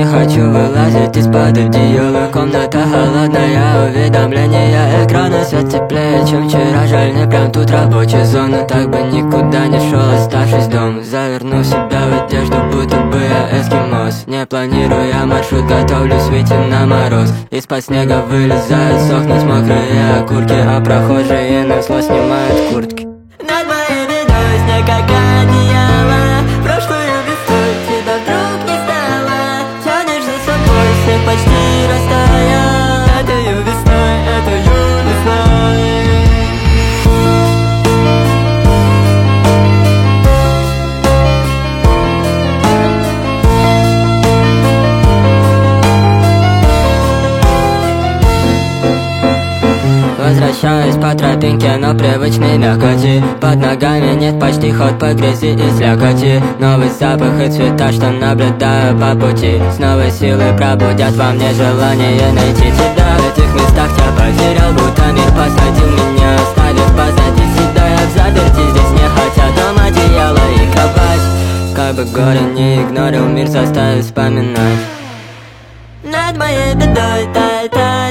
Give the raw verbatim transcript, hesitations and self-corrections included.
хочу вылазить из-под одеяла. Комната холодная, уведомления экрана. Свет теплее, чем вчера, жаль, не прям тут рабочая зона. Так бы никуда не шел, оставшись дома. Заверну себя в одежду, будто бы я эскимос. Не планируя маршрут, готовлюсь выйти на мороз. Из-под снега вылезают сохнуть мокрые окурки, а прохожие на зло снимают куртки. Над моей бедой снег как одеяло. Прошлую весну тебя вдруг не стало. Тянешь за собой, снег почти растаял. Этою весной, этою весной. Возвращаюсь по тропинке, но привычной мягкоти. Под ногами нет почти ход по грязи и слякоти. Новый запах и цвета, что наблюдаю по пути. С новой силой пробудят во мне желание найти тебя. В этих местах я потерял, будто мир посадил меня, оставив позади себя. Я в заперти, здесь не хотят дом, одеяло и кровать. Как бы горе не игнорил, мир заставит вспоминать. Над моей бедой тай-тай.